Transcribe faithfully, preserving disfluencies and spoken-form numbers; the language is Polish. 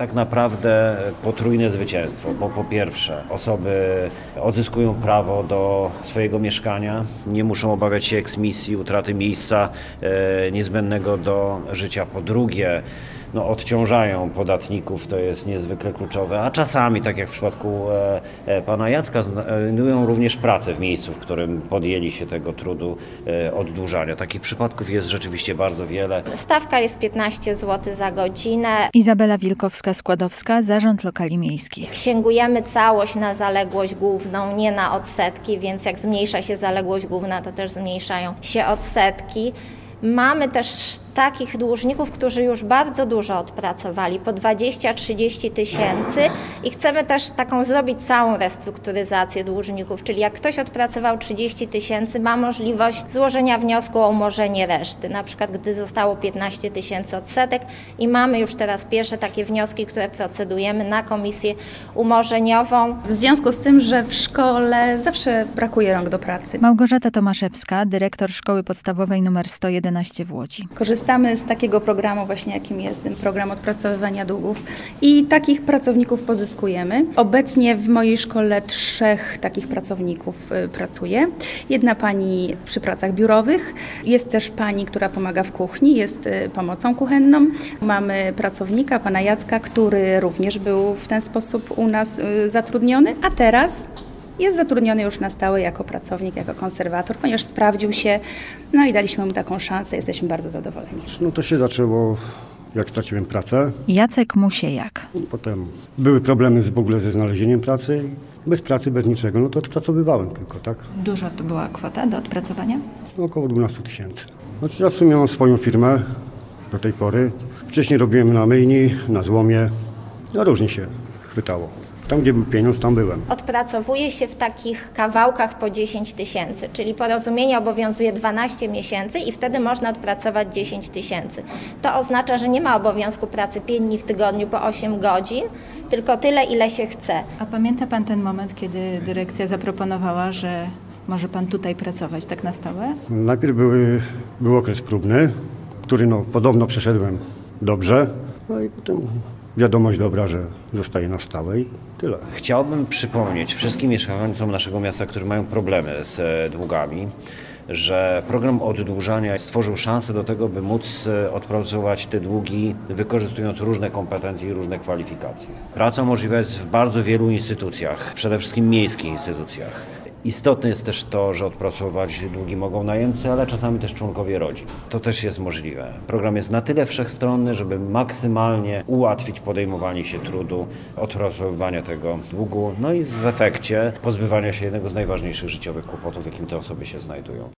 tak naprawdę potrójne zwycięstwo, bo po pierwsze osoby odzyskują prawo do swojego mieszkania, nie muszą obawiać się eksmisji, utraty miejsca e, niezbędnego do życia. Po drugie, no, odciążają podatników, to jest niezwykle kluczowe, a czasami, tak jak w przypadku e, e, pana Jacka, znajdują również pracę w miejscu, w którym podjęli się tego trudu e, oddłużania. Takich przypadków jest rzeczywiście bardzo wiele. Stawka jest piętnaście złotych za godzinę. Izabela Wilkowska-Składowska, Zarząd Lokali Miejskich. Księgujemy całość na zaległość główną, nie na odsetki, więc jak zmniejsza się zaległość główna, to też zmniejszają się odsetki. Mamy też takich dłużników, którzy już bardzo dużo odpracowali, po dwadzieścia trzydzieści tysięcy i chcemy też taką zrobić całą restrukturyzację dłużników, czyli jak ktoś odpracował trzydzieści tysięcy, ma możliwość złożenia wniosku o umorzenie reszty, na przykład gdy zostało piętnaście tysięcy odsetek i mamy już teraz pierwsze takie wnioski, które procedujemy na komisję umorzeniową. W związku z tym, że w szkole zawsze brakuje rąk do pracy. Małgorzata Tomaszewska, dyrektor Szkoły Podstawowej nr sto jedenaście w Łodzi. Korzystamy z takiego programu właśnie, jakim jest ten program odpracowywania długów i takich pracowników pozyskujemy. Obecnie w mojej szkole trzech takich pracowników y, pracuje. Jedna pani przy pracach biurowych, jest też pani, która pomaga w kuchni, jest y, pomocą kuchenną. Mamy pracownika, pana Jacka, który również był w ten sposób u nas y, zatrudniony, a teraz jest zatrudniony już na stałe jako pracownik, jako konserwator, ponieważ sprawdził się, no i daliśmy mu taką szansę, jesteśmy bardzo zadowoleni. No to się zaczęło, jak straciłem pracę. Jacek Musiejak. Potem były problemy z, w ogóle ze znalezieniem pracy. Bez pracy, bez niczego, no to odpracowywałem tylko, tak? Dużo to była kwota do odpracowania? No, około dwanaście tysięcy. Znaczy ja w sumie mam swoją firmę do tej pory. Wcześniej robiłem na myjni, na złomie. No różnie się chwytało. Tam, gdzie był pieniądz, tam byłem. Odpracowuje się w takich kawałkach po dziesięć tysięcy, czyli porozumienie obowiązuje dwanaście miesięcy i wtedy można odpracować dziesięć tysięcy. To oznacza, że nie ma obowiązku pracy pięć dni w tygodniu po osiem godzin, tylko tyle, ile się chce. A pamięta pan ten moment, kiedy dyrekcja zaproponowała, że może pan tutaj pracować tak na stałe? Najpierw były, był okres próbny, który no, podobno przeszedłem dobrze. No i potem wiadomość dobra, że zostaje na stałe i tyle. Chciałbym przypomnieć wszystkim mieszkańcom naszego miasta, którzy mają problemy z długami, że program oddłużania stworzył szansę do tego, by móc odpracować te długi, wykorzystując różne kompetencje i różne kwalifikacje. Praca możliwa jest w bardzo wielu instytucjach, przede wszystkim miejskich instytucjach. Istotne jest też to, że odpracować długi mogą najemcy, ale czasami też członkowie rodzin. To też jest możliwe. Program jest na tyle wszechstronny, żeby maksymalnie ułatwić podejmowanie się trudu, odpracowywania tego długu, no i w efekcie pozbywania się jednego z najważniejszych życiowych kłopotów, jakim te osoby się znajdują.